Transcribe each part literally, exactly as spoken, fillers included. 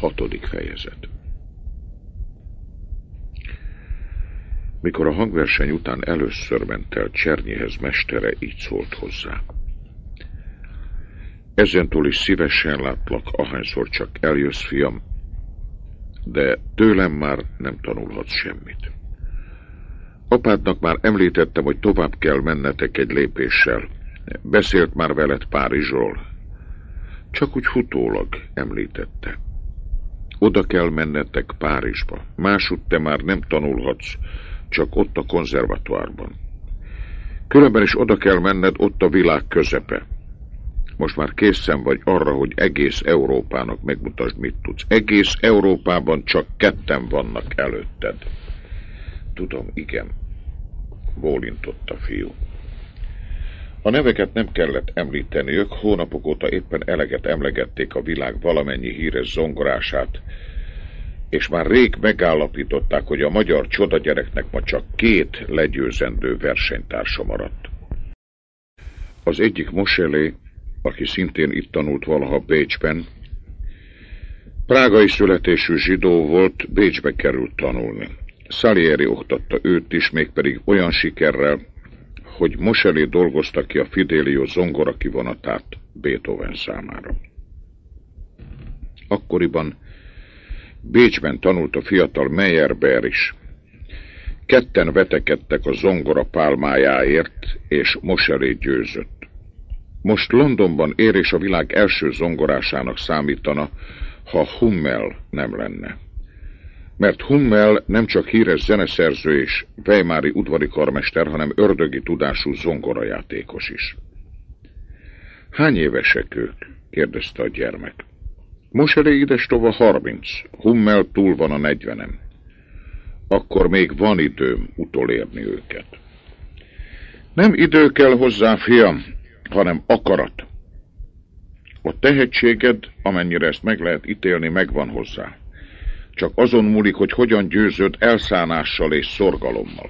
Hatodik fejezet. Mikor a hangverseny után először ment el, Csernyihez mestere így szólt hozzá. Ezentúl is szívesen látlak, ahányszor csak eljössz, fiam, de tőlem már nem tanulhatsz semmit. Apádnak már említettem, hogy tovább kell mennetek egy lépéssel. Beszélt már veled Párizsról. Csak úgy futólag említette. Oda kell mennetek Párizsba. Másútt te már nem tanulhatsz, csak ott a konzervatoárban. Különben is oda kell menned, ott a világ közepe. Most már készen vagy arra, hogy egész Európának megmutasd, mit tudsz. Egész Európában csak ketten vannak előtted. Tudom, igen, bólintott a fiú. A neveket nem kellett említeniük, hónapok óta éppen eleget emlegették a világ valamennyi híres zongorását, és már rég megállapították, hogy a magyar csodagyereknek ma csak két legyőzendő versenytársa maradt. Az egyik Moselé, aki szintén itt tanult valaha Bécsben, prágai születésű zsidó volt, Bécsbe került tanulni. Salieri oktatta őt is, mégpedig olyan sikerrel, hogy Moselé dolgozta ki a Fidelio zongora kivonatát Beethoven számára. Akkoriban Bécsben tanult a fiatal Meyerbeer is. Ketten vetekedtek a zongora pálmájáért, és Moselé győzött. Most Londonban ér és a világ első zongorásának számítana, ha Hummel nem lenne. Mert Hummel nem csak híres zeneszerző és weimári udvari karmester, hanem ördögi tudású zongorajátékos is. Hány évesek ők? Kérdezte a gyermek. Moselé idestova harminc, Hummel túl van a negyvenem. Akkor még van időm utolérni őket. Nem idő kell hozzá, fiam, hanem akarat. A tehetséged, amennyire ezt meg lehet ítélni, megvan hozzá. Csak azon múlik, hogy hogyan győzöd elszánással és szorgalommal.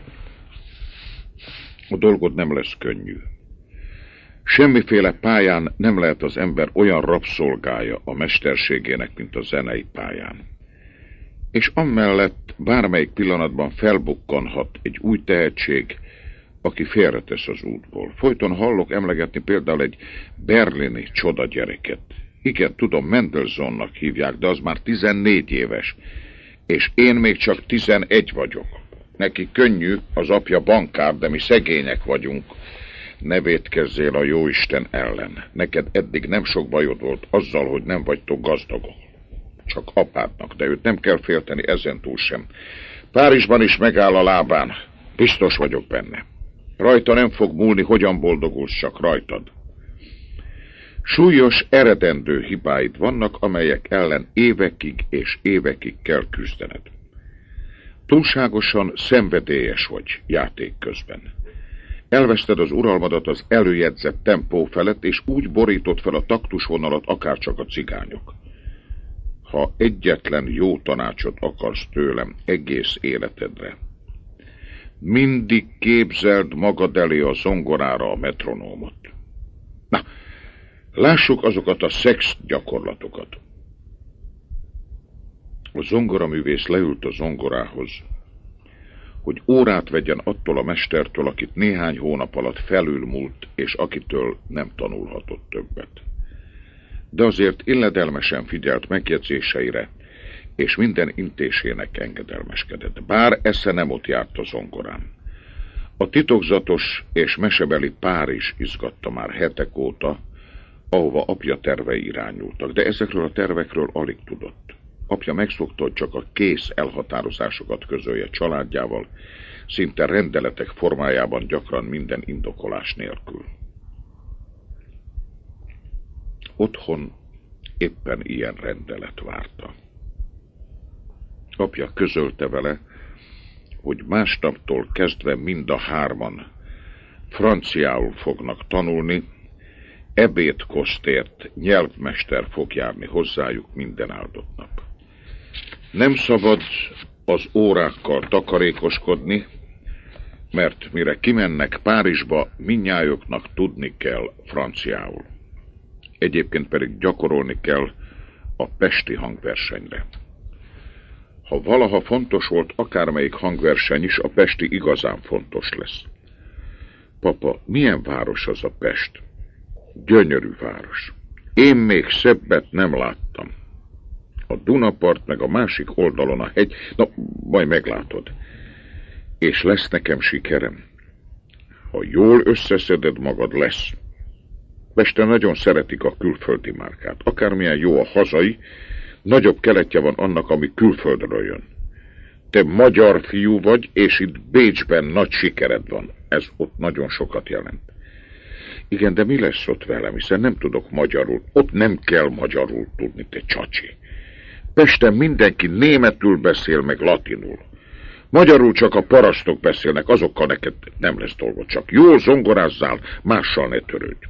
A dolgod nem lesz könnyű. Semmiféle pályán nem lehet az ember olyan rabszolgája a mesterségének, mint a zenei pályán. És amellett bármelyik pillanatban felbukkanhat egy új tehetség, aki félretesz az útból. Folyton hallok emlegetni például egy berlini csodagyereket. Igen, tudom, Mendelssohnnak hívják, de az már tizennégy éves, és én még csak tizenegy vagyok. Neki könnyű, az apja bankár, de mi szegények vagyunk. Ne vétkezzél a jóisten ellen. Neked eddig nem sok bajod volt azzal, hogy nem vagytok gazdagok. Csak apádnak, de őt nem kell félteni ezentúl sem. Párizsban is megáll a lábán. Biztos vagyok benne. Rajta nem fog múlni, hogyan boldogulsz, csak rajtad. Súlyos, eredendő hibáid vannak, amelyek ellen évekig és évekig kell küzdened. Túlságosan szenvedélyes vagy játék közben. Elveszted az uralmadat az előjegyzett tempó felett, és úgy borított fel a taktusvonalat, akárcsak a cigányok. Ha egyetlen jó tanácsot akarsz tőlem egész életedre, mindig képzeld magad elé a zongorára a metronómot. Na, lássuk azokat a szex gyakorlatokat. A zongoraművész leült a zongorához, hogy órát vegyen attól a mestertől, akit néhány hónap alatt felülmúlt, és akitől nem tanulhatott többet. De azért illedelmesen figyelt megjegyzéseire, és minden intésének engedelmeskedett, bár esze nem ott járt a zongorán. A titokzatos és mesebeli Párizs izgatta már hetek óta, ahova apja tervei irányultak, de ezekről a tervekről alig tudott. Apja megszokta, hogy csak a kész elhatározásokat közölje családjával, szinte rendeletek formájában, gyakran minden indokolás nélkül. Otthon éppen ilyen rendelet várta. Apja közölte vele, hogy másnaptól kezdve mind a hárman franciául fognak tanulni, ebédkosztért nyelvmester fog járni hozzájuk minden áldott nap. Nem szabad az órákkal takarékoskodni, mert mire kimennek Párizsba, mindnyájuknak tudni kell franciául. Egyébként pedig gyakorolni kell a pesti hangversenyre. Ha valaha fontos volt akármelyik hangverseny is, a pesti igazán fontos lesz. Papa, milyen város az a Pest? Gyönyörű város. Én még szebbet nem láttam. A Dunapart meg a másik oldalon a hegy, na, majd meglátod. És lesz nekem sikerem. Ha jól összeszeded magad, lesz. Pesten nagyon szeretik a külföldi márkát. Akármilyen jó a hazai, nagyobb keletje van annak, ami külföldről jön. Te magyar fiú vagy, és itt Bécsben nagy sikered van. Ez ott nagyon sokat jelent. Igen, de mi lesz ott velem, hiszen nem tudok magyarul. Ott nem kell magyarul tudni, te csacsi. Pesten mindenki németül beszél, meg latinul. Magyarul csak a parasztok beszélnek, azokkal neked nem lesz dolgod. Csak jól zongorázzál, mással ne törődj.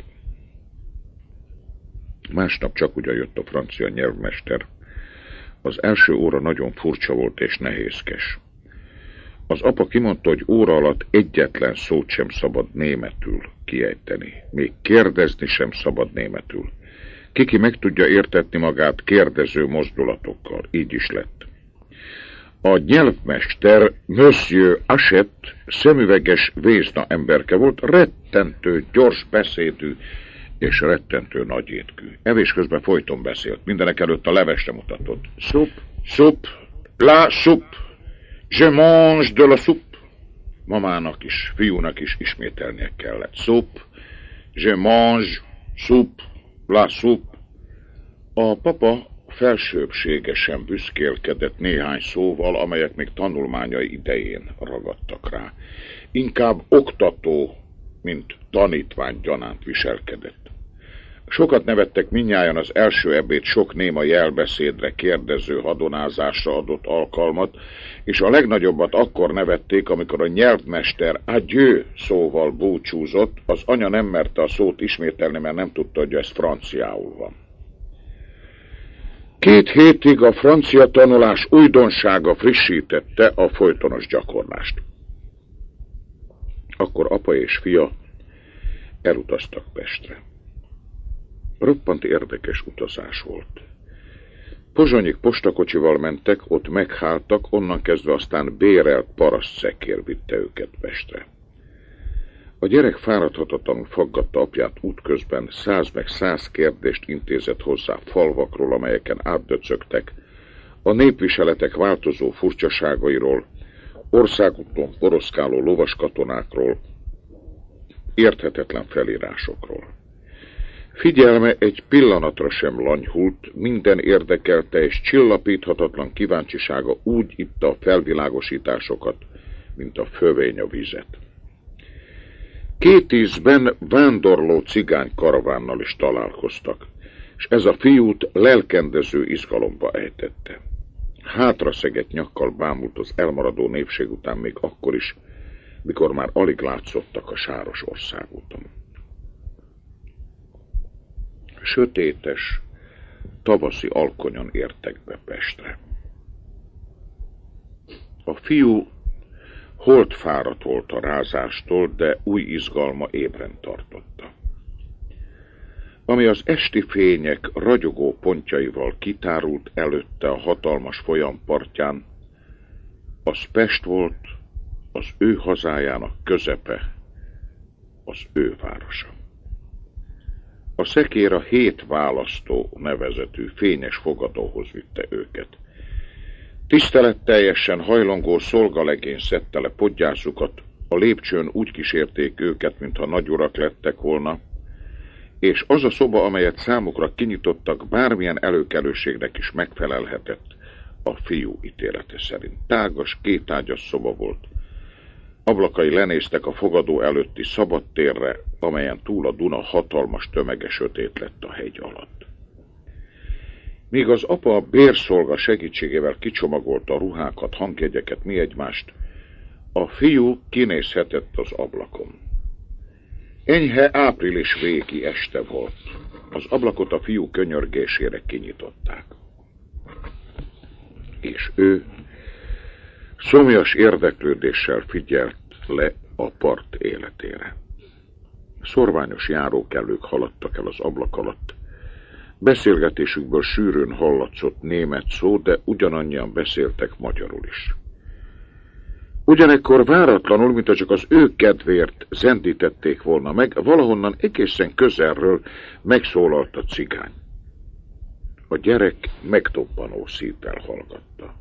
Másnap csak ugyan jött a francia nyelvmester. Az első óra nagyon furcsa volt és nehézkes. Az apa kimondta, hogy óra alatt egyetlen szót sem szabad németül kiejteni. Még kérdezni sem szabad németül. Kiki meg tudja értetni magát kérdező mozdulatokkal. Így is lett. A nyelvmester, Monsieur Hachette, szemüveges vézna emberke volt, rettentő, gyors beszédű és rettentő nagyétkű. Evés közben folyton beszélt, mindenek előtt a levesre mutatott. Soup, soup, la soupe, je mange de la soupe. Mamának is, fiúnak is ismételnie kellett. Soup, je mange, soupe, la soupe. A papa felsőbbségesen büszkélkedett néhány szóval, amelyek még tanulmányai idején ragadtak rá. Inkább oktató, mint tanítvány gyanánt viselkedett. Sokat nevettek mindnyájan az első ebéd sok néma jelbeszédre, kérdező hadonázásra adott alkalmat, és a legnagyobbat akkor nevették, amikor a nyelvmester adieu szóval búcsúzott, az anya nem merte a szót ismételni, mert nem tudta, hogy ez franciául van. Két hétig a francia tanulás újdonsága frissítette a folytonos gyakorlást. Akkor apa és fia elutaztak Pestre. Roppant érdekes utazás volt. Pozsonyig postakocsival mentek, ott megháltak, onnan kezdve aztán bérelt parasztszekér vitte őket Pestre. A gyerek fáradhatatlanul faggatta apját útközben, száz meg száz kérdést intézett hozzá falvakról, amelyeken átdöcögtek, a népviseletek változó furcsaságairól, országúton poroszkáló lovaskatonákról, érthetetlen felírásokról. Figyelme egy pillanatra sem lanyhult, minden érdekelte és csillapíthatatlan kíváncsisága úgy itta a felvilágosításokat, mint a fövény a vizet. Két ízben vándorló cigány karavánnal is találkoztak, és ez a fiút lelkendező izgalomba ejtette. Hátra szegett nyakkal bámult az elmaradó népség után még akkor is, mikor már alig látszottak a sáros országúton. Sötétes, tavaszi alkonyon értek be Pestre. A fiú holtfáradt volt a rázástól, de új izgalma ébren tartotta. Ami az esti fények ragyogó pontjaival kitárult előtte a hatalmas folyam partján, az Pest volt, az ő hazájának közepe, az ő városa. A szekér a hét választó nevezetű fényes fogadóhoz vitte őket. Tiszteletteljesen hajlongó szolgalegény szedte le podgyászukat, a lépcsőn úgy kísérték őket, mintha nagyurak lettek volna, és az a szoba, amelyet számukra kinyitottak, bármilyen előkelőségnek is megfelelhetett a fiú ítélete szerint. Tágas, kétágyas szoba volt. Ablakai lenéztek a fogadó előtti szabad térre, amelyen túl a Duna hatalmas tömege sötét lett a hegy alatt. Míg az apa a bérszolga segítségével kicsomagolta a ruhákat, hangjegyeket, mi egymást, a fiú kinézhetett az ablakon. Enyhe április végi este volt. Az ablakot a fiú könyörgésére kinyitották. És ő szomjas érdeklődéssel figyelt le a part életére. Szorványos járókelők haladtak el az ablak alatt, Beszélgetésükből sűrűn hallatszott német szó, de ugyanannyian beszéltek magyarul is. Ugyanekkor váratlanul, mintha csak az ő kedvéért zendítették volna meg, valahonnan egészen közelről megszólalt a cigány. A gyerek megdobbanó szívvel hallgatta.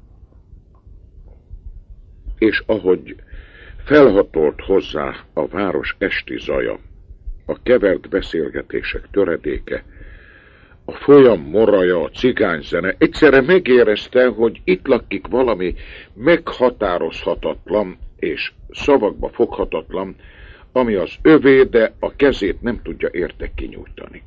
És ahogy felhatolt hozzá a város esti zaja, a kevert beszélgetések töredéke, a folyam moraja, a cigányzene, egyszerre megérezte, hogy itt lakik valami meghatározhatatlan és szavakba foghatatlan, ami az övé, de a kezét nem tudja érte kinyújtani.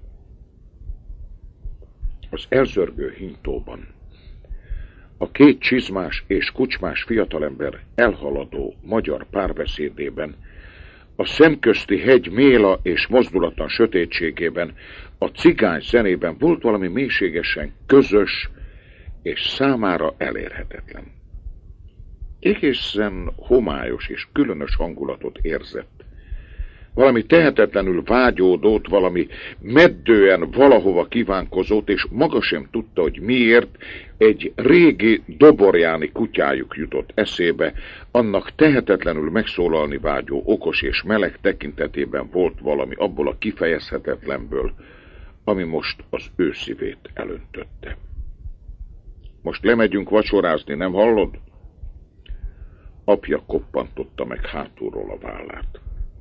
Az elzörgő hintóban a két csizmás és kucsmás fiatalember elhaladó magyar párbeszédében, a szemközti hegy méla és mozdulatlan sötétségében, a cigány zenében volt valami mélységesen közös és számára elérhetetlen. Egészen homályos és különös hangulatot érzett. Valami tehetetlenül vágyódott, valami meddően valahova kívánkozott, és maga sem tudta, hogy miért. Egy régi doborjáni kutyájuk jutott eszébe, annak tehetetlenül megszólalni vágyó okos és meleg tekintetében volt valami abból a kifejezhetetlenből, ami most az ő szívét elöntötte. Most lemegyünk vacsorázni, nem hallod? Apja koppantotta meg hátulról a vállát.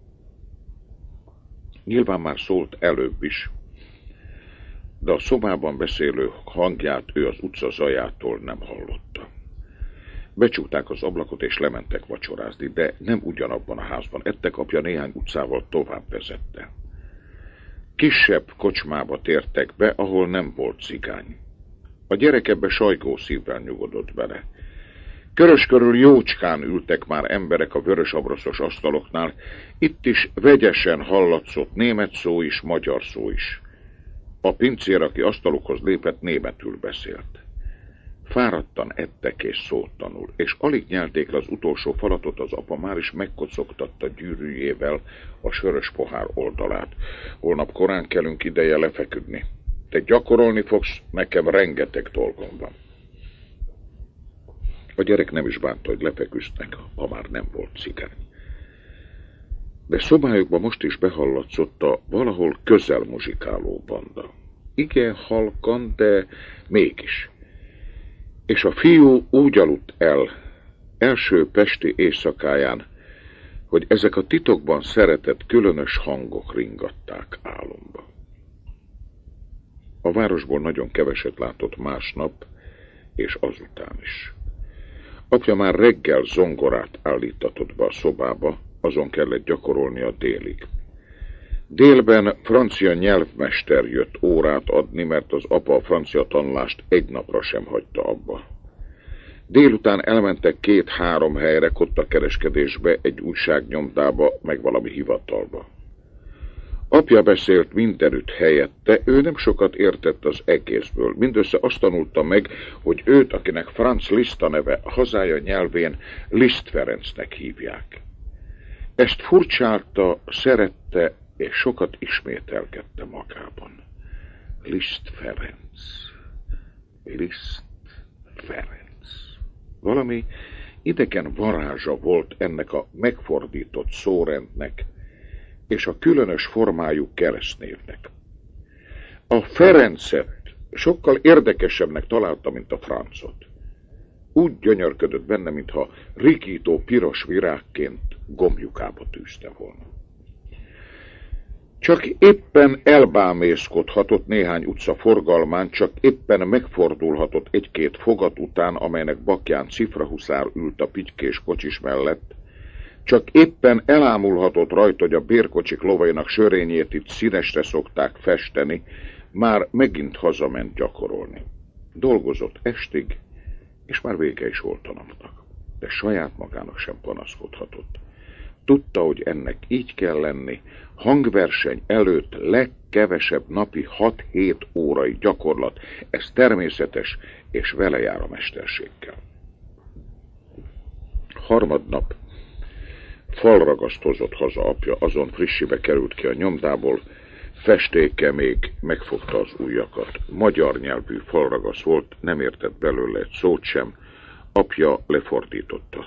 Nyilván már szólt előbb is, de a szobában beszélő hangját ő az utca zajától nem hallotta. Becsukták az ablakot és lementek vacsorázni, de nem ugyanabban a házban. Ettek, apja néhány utcával tovább vezette. Kisebb kocsmába tértek be, ahol nem volt cigány. A gyerek ebbe sajgó szívvel nyugodott bele. Körös körül jócskán ültek már emberek a vörösabroszos asztaloknál, itt is vegyesen hallatszott német szó is, magyar szó is. A pincér, aki asztalukhoz lépett, németül beszélt. Fáradtan ettek és szóttanul, és alig nyelték le az utolsó falatot, az apa már is megkocogtatta gyűrűjével a sörös pohár oldalát. Holnap korán kelünk, ideje lefeküdni. Te gyakorolni fogsz, nekem rengeteg dolgom van. A gyerek nem is bánta, hogy lefeküsznek, ha már nem volt cigány. De szobájukban most is behallatszott a valahol közel muzsikáló banda. Igen halkan, de mégis. És a fiú úgy aludt el első pesti éjszakáján, hogy ezek a titokban szeretett különös hangok ringatták álomba. A városból nagyon keveset látott másnap, és azután is. Apja már reggel zongorát állítatott be a szobába, azon kellett gyakorolnia délig. Délben francia nyelvmester jött órát adni, mert az apa a francia tanulást egy napra sem hagyta abba. Délután elmentek két-három helyre, kottakereskedésbe, egy újságnyomdába, meg valami hivatalba. Apja beszélt mindenütt helyette, ő nem sokat értett az egészből. Mindössze azt tanulta meg, hogy őt, akinek Franz Liszt a neve, hazája nyelvén Liszt Ferencnek hívják. Ezt furcsálta, szerette, és sokat ismételkedte magában. Liszt Ferenc. Liszt Ferenc. Valami idegen varázsa volt ennek a megfordított szórendnek, és a különös formájú keresztnévnek. A Ferencet sokkal érdekesebbnek találta, mint a Francot. Úgy gyönyörködött benne, mintha rikító piros virágként gombjukába tűzte volna. Csak éppen elbámészkodhatott néhány utca forgalmán, csak éppen megfordulhatott egy-két fogat után, amelynek bakján cifrahuszár ült a pitykés kocsis mellett, csak éppen elámulhatott rajta, hogy a bérkocsik lovainak sörényét itt színesre szokták festeni, már megint hazament gyakorolni. Dolgozott estig, és már vége is volt a napnak, de saját magának sem panaszkodhatott. Tudta, hogy ennek így kell lenni, hangverseny előtt legkevesebb napi hat-hét órai gyakorlat, ez természetes, és vele jár a mesterséggel. Harmadnap falragasztozott haza apja, azon frissibe került ki a nyomdából, festéke még megfogta az ujjakat. Magyar nyelvű falragasz volt, nem értett belőle egy szót sem, apja lefordította.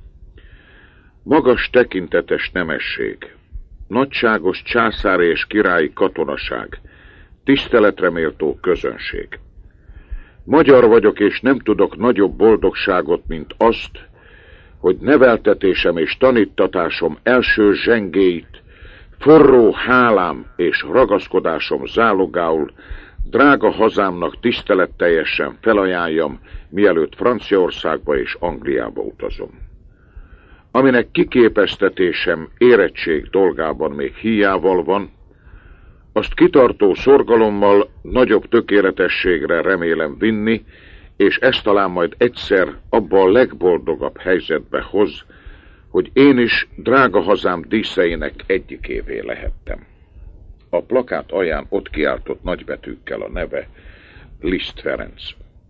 Magas tekintetes nemesség, nagyságos császári és királyi katonaság, tiszteletre méltó közönség. Magyar vagyok, és nem tudok nagyobb boldogságot, mint azt, hogy neveltetésem és tanítatásom első zsengéit, forró hálám és ragaszkodásom zálogául drága hazámnak tiszteletteljesen felajánljam, mielőtt Franciaországba és Angliába utazom. Aminek kiképeztetésem érettség dolgában még híjával van, azt kitartó szorgalommal nagyobb tökéletességre remélem vinni, és ezt talán majd egyszer abba a legboldogabb helyzetbe hoz, hogy én is drága hazám díszeinek egyikévé lehettem. A plakát alján ott kiáltott nagybetűkkel a neve, Liszt Ferenc.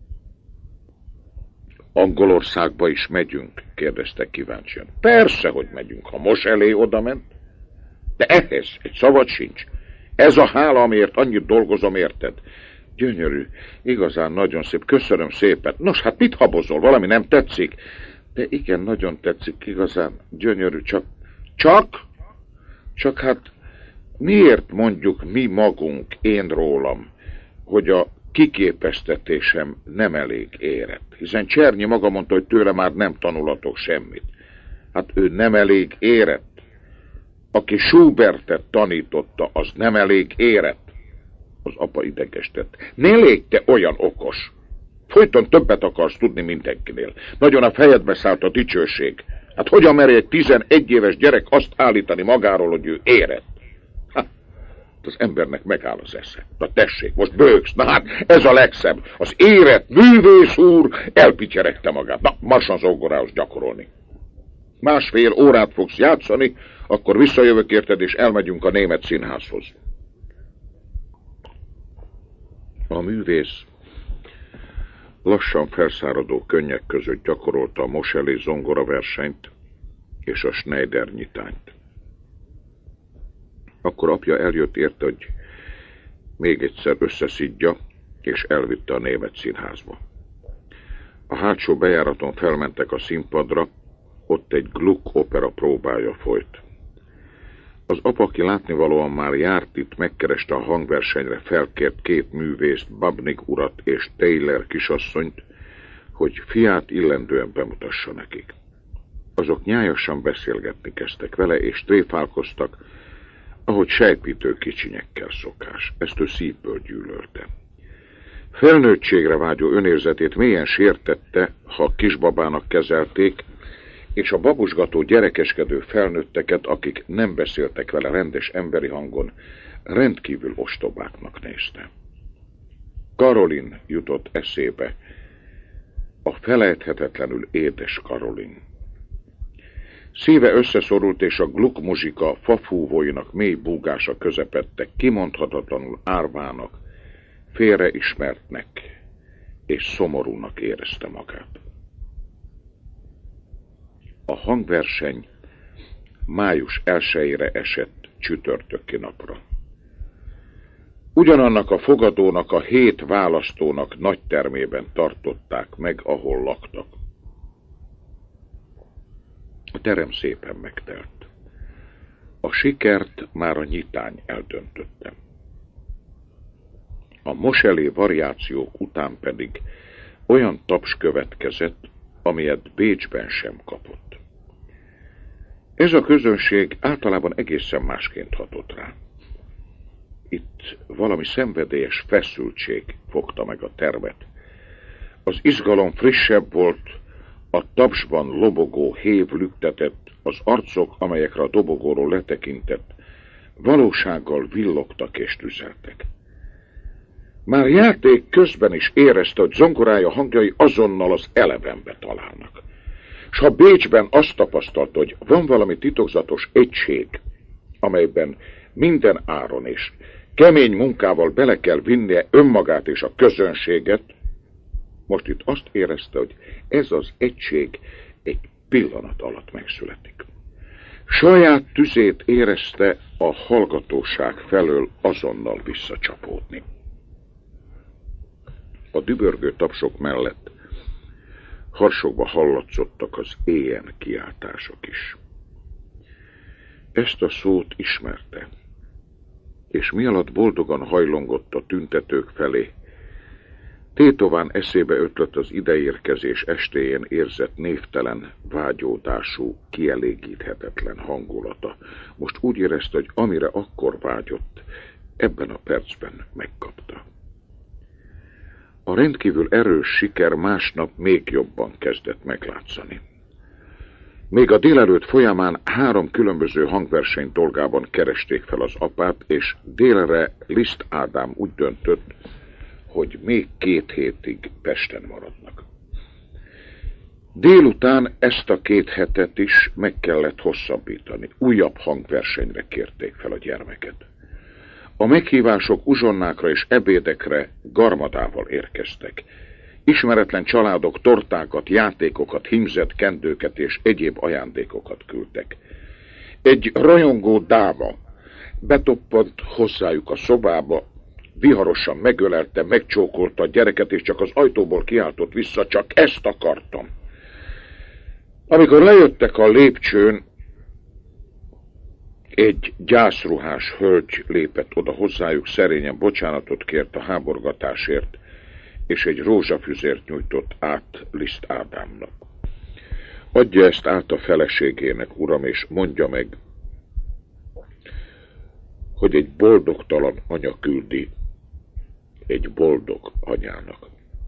Angolországba is megyünk? Kérdezte kíváncsian. Persze, hogy megyünk, ha Moselé oda ment. De ehhez egy szavad sincs. Ez a hála, amiért annyit dolgozom, érted? Gyönyörű, igazán nagyon szép, köszönöm szépen. Nos, hát mit habozol, valami nem tetszik? De igen, nagyon tetszik, igazán gyönyörű, csak... Csak? Csak hát miért mondjuk mi magunk, én rólam, hogy a kiképeztetésem nem elég érett? Hiszen Csernyi maga mondta, hogy tőle már nem tanulatok semmit. Hát ő nem elég érett. Aki Schubertet tanította, az nem elég érett. Az apa idegesített. Ne légy te olyan okos. Folyton többet akarsz tudni mindenkinél. Nagyon a fejedbe szállt a dicsőség. Hát hogyan mer egy tizenegy éves gyerek azt állítani magáról, hogy ő érett? Hát, az embernek megáll az esze. Na tessék, most bőgsz. Na hát, ez a legszebb. Az érett művész úr elpityeregte magát. Na, marsan zongorához gyakorolni. Másfél órát fogsz játszani, akkor visszajövök érted, és elmegyünk a német színházhoz. A művész lassan felszáradó könnyek között gyakorolta a Moselé zongora versenyt és a Schneider nyitányt. Akkor apja eljött érte, hogy még egyszer összeszidja, és elvitte a német színházba. A hátsó bejáraton felmentek a színpadra, ott egy Gluck opera próbája folyt. Az apa, aki látnivalóan már járt itt, megkereste a hangversenyre felkért két művészt, Babnik urat és Taylor kisasszonyt, hogy fiát illendően bemutassa nekik. Azok nyájasan beszélgetni kezdtek vele, és tréfálkoztak, ahogy sejpítő kicsinyekkel szokás. Ezt ő szívből gyűlölte. Felnőttségre vágyó önérzetét mélyen sértette, ha kisbabának kezelték, és a babusgató gyerekeskedő felnőtteket, akik nem beszéltek vele rendes emberi hangon, rendkívül ostobáknak nézte. Karolin jutott eszébe, a felejthetetlenül édes Karolin. Szíve összeszorult, és a Gluck muzsika fafúvóinak mély búgása közepette kimondhatatlanul árvának, félreismertnek és szomorúnak érezte magát. A hangverseny május elsejére esett csütörtöki napra. Ugyanannak a fogadónak, a hét választónak nagy termében tartották meg, ahol laktak. A terem szépen megtelt. A sikert már a nyitány eldöntötte. A Moselé variációk után pedig olyan taps következett, amilyet Bécsben sem kapott. Ez a közönség általában egészen másként hatott rá. Itt valami szenvedélyes feszültség fogta meg a termet. Az izgalom frissebb volt, a tapsban lobogó hév lüktetett, az arcok, amelyekre a dobogóról letekintett, valósággal villogtak és tüzeltek. Már játék közben is érezte, hogy zongorája hangjai azonnal az elevenbe találnak. S ha Bécsben azt tapasztalta, hogy van valami titokzatos egység, amelyben minden áron és kemény munkával bele kell vinnie önmagát és a közönséget, most itt azt érezte, hogy ez az egység egy pillanat alatt megszületik. Saját tüzét érezte a hallgatóság felől azonnal visszacsapódni. A dübörgő tapsok mellett harsogva hallatszottak az éjen kiáltások is. Ezt a szót ismerte, és mialatt boldogan hajlongott a tüntetők felé, tétován eszébe ötlött az ideérkezés estéjén érzett névtelen, vágyódású, kielégíthetetlen hangulata. Most úgy érezte, hogy amire akkor vágyott, ebben a percben megkapta. A rendkívül erős siker másnap még jobban kezdett meglátszani. Még a délelőtt folyamán három különböző hangverseny dolgában keresték fel az apát, és délre Liszt Ádám úgy döntött, hogy még két hétig Pesten maradnak. Délután ezt a két hetet is meg kellett hosszabbítani. Újabb hangversenyre kérték fel a gyermeket. A meghívások uzsonnákra és ebédekre garmadával érkeztek. Ismeretlen családok tortákat, játékokat, hímzett kendőket és egyéb ajándékokat küldtek. Egy rajongó dáma betoppant hozzájuk a szobába, viharosan megölelte, megcsókolta a gyereket, és csak az ajtóból kiáltott vissza, csak ezt akartam. Amikor lejöttek a lépcsőn, egy gyászruhás hölgy lépett oda hozzájuk, szerényen bocsánatot kért a háborgatásért, és egy rózsafüzért nyújtott át Liszt Ádámnak. Adja ezt át a feleségének, uram, és mondja meg, hogy egy boldogtalan anya küldi egy boldog anyának.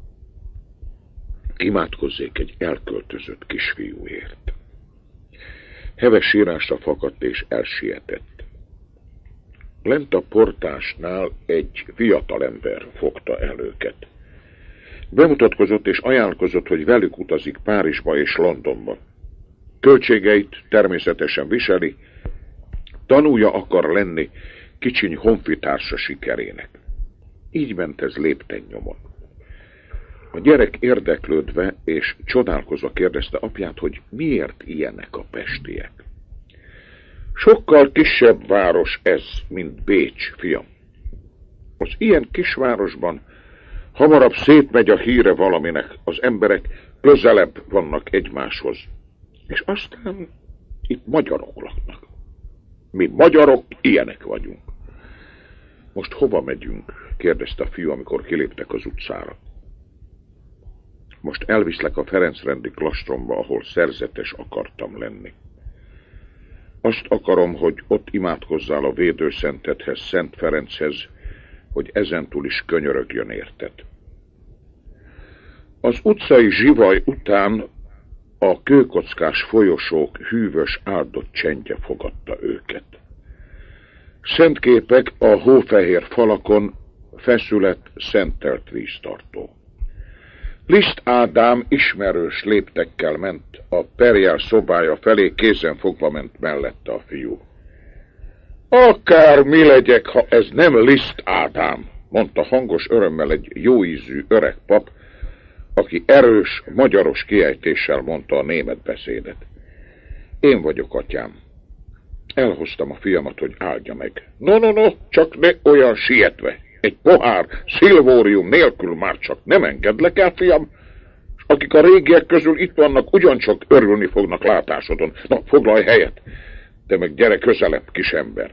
Imádkozzék egy elköltözött kisfiúért. Heves sírásra fakadt és elsietett. Lent a portásnál egy fiatalember fogta el őket. Bemutatkozott és ajánlkozott, hogy velük utazik Párizsba és Londonba. Költségeit természetesen viseli, tanúja akar lenni kicsiny honfitársa sikerének. Így ment ez lépten nyomon. A gyerek érdeklődve és csodálkozva kérdezte apját, hogy miért ilyenek a pestiek. Sokkal kisebb város ez, mint Bécs, fiam. Az ilyen kisvárosban hamarabb szétmegy a híre valaminek, az emberek közelebb vannak egymáshoz. És aztán itt magyarok laknak. Mi magyarok ilyenek vagyunk. Most hova megyünk? Kérdezte a fiú, amikor kiléptek az utcára. Most elviszlek a Ferencrendi klastromba, ahol szerzetes akartam lenni. Azt akarom, hogy ott imádkozzál a védőszentedhez, Szent Ferenchez, hogy ezentúl is könyörögjön érted. Az utcai zsivaj után a kőkockás folyosók hűvös áldott csendje fogadta őket. Szentképek a hófehér falakon, feszület szentelt víztartó. Liszt Ádám ismerős léptekkel ment a perjál szobája felé, kézen fogva ment mellette a fiú. Akár mi legyek, ha ez nem Liszt Ádám, mondta hangos örömmel egy jóízű öreg pap, aki erős, magyaros kiejtéssel mondta a német beszédet. Én vagyok, atyám. Elhoztam a fiamat, hogy áldja meg. No, no, no, csak ne olyan sietve. Egy pohár szilvórium nélkül már csak nem engedlek el, fiam, és akik a régiek közül itt vannak, ugyancsak örülni fognak látásodon. Na, foglalj helyet, de meg gyere közelebb, kisember.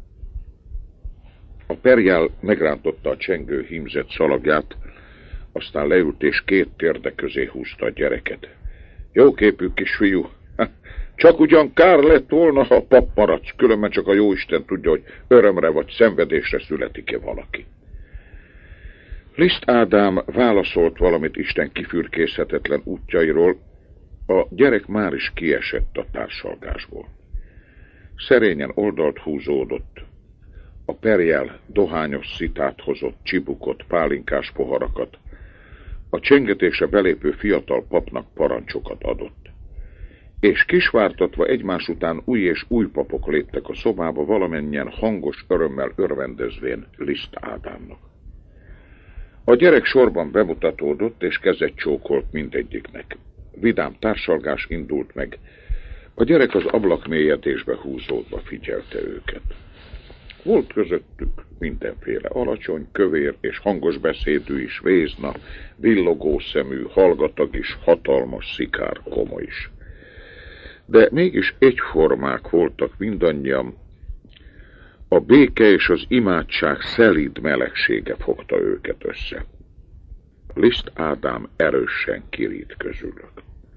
A perjál megrántotta a csengő hímzett szalagját, aztán leült és két térde közé húzta a gyereket. Jóképű kisfiú, csak ugyan kár lett volna, ha pap maradsz, különben csak a jóisten tudja, hogy örömre vagy szenvedésre születik-e valaki. Liszt Ádám válaszolt valamit Isten kifürkészhetetlen útjairól, a gyerek már is kiesett a társalgásból. Szerényen oldalt húzódott, a perjel dohányos szitát hozott, csibukot, pálinkás poharakat, a csengetésre belépő fiatal papnak parancsokat adott. És kisvártatva egymás után új és új papok léptek a szobába, valamennyien hangos örömmel örvendezvén Liszt Ádámnak. A gyerek sorban bemutatódott, és kezet csókolt mindegyiknek. Vidám társalgás indult meg. A gyerek az ablakmélyedésbe húzódva figyelte őket. Volt közöttük mindenféle alacsony, kövér és hangos beszédű is, vézna, villogó szemű, hallgatag is, hatalmas szikár komo is. De mégis egyformák voltak mindannyian. A béke és az imádság szelíd melegsége fogta őket össze. Liszt Ádám erősen kirít közülük.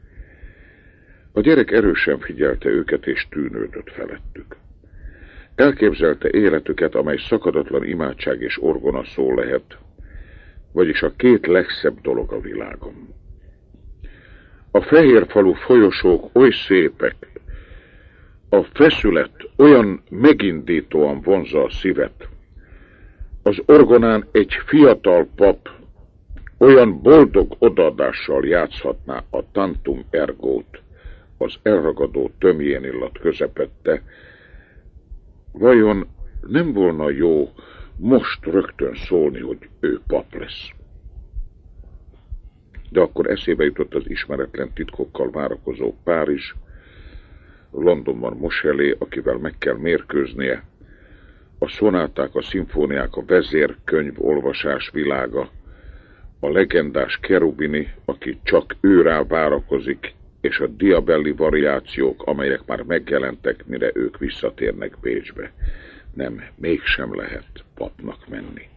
A gyerek erősen figyelte őket és tűnődött felettük. Elképzelte életüket, amely szakadatlan imádság és orgona szó lehet, vagyis a két legszebb dolog a világon. A fehérfalú folyosók oly szépek, a feszület olyan megindítóan vonzza a szívet, az orgonán egy fiatal pap olyan boldog odaadással játszhatná a tantum ergót az elragadó tömjén illat közepette, vajon nem volna jó most rögtön szólni, hogy ő pap lesz? De akkor eszébe jutott az ismeretlen titkokkal várakozó Párizs, Londonban Moselé, akivel meg kell mérkőznie, a szonáták, a szimfóniák, a vezérkönyv olvasás világa, a legendás Cherubini, aki csak őrá várakozik, és a Diabelli variációk, amelyek már megjelentek, mire ők visszatérnek Bécsbe. Nem, mégsem lehet papnak menni.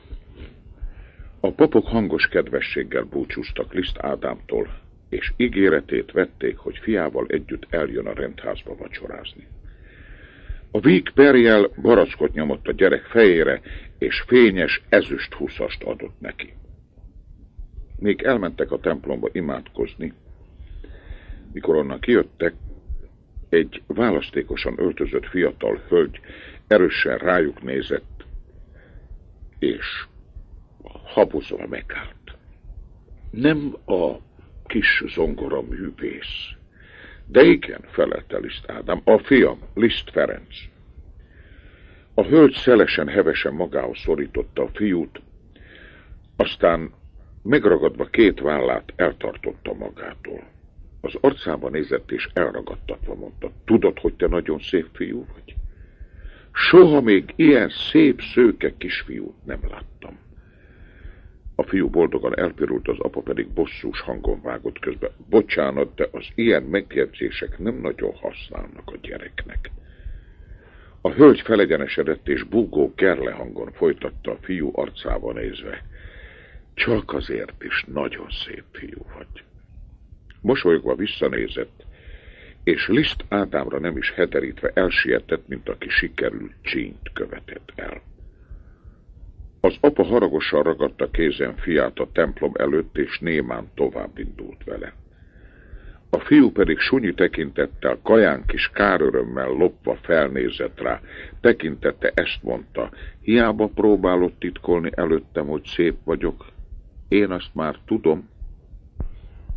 A papok hangos kedvességgel búcsúztak Liszt Ádámtól, és ígéretét vették, hogy fiával együtt eljön a rendházba vacsorázni. A víg Berjel barackot nyomott a gyerek fejére, és fényes ezüst húszast adott neki. Még elmentek a templomba imádkozni, mikor onnan kijöttek, egy választékosan öltözött fiatal hölgy erősen rájuk nézett, és habozva megállt. Nem a kis zongora művész, de igen, felelte Liszt Ádám, a fiam, Liszt Ferenc. A hölgy szelesen, hevesen magához szorította a fiút, aztán megragadva két vállát eltartotta magától. Az arcába nézett és elragadtatva mondta, tudod, hogy te nagyon szép fiú vagy? Soha még ilyen szép, szőke kisfiút nem láttam. A fiú boldogan elpirult, az apa pedig bosszús hangon vágott közbe. Bocsánat, de az ilyen megjegyzések nem nagyon használnak a gyereknek. A hölgy felegyenesedett és búgó gerle hangon folytatta a fiú arcába nézve. Csak azért is nagyon szép fiú vagy. Mosolygva visszanézett, és Liszt Ádámra nem is hederítve elsietett, mint aki sikerült csínyt követett el. Az apa haragosan ragadta kézen fiát a templom előtt, és némán tovább indult vele. A fiú pedig sunyi tekintettel, kaján kis kárörömmel lopva felnézett rá. Tekintette ezt mondta, hiába próbálod titkolni előttem, hogy szép vagyok. Én azt már tudom,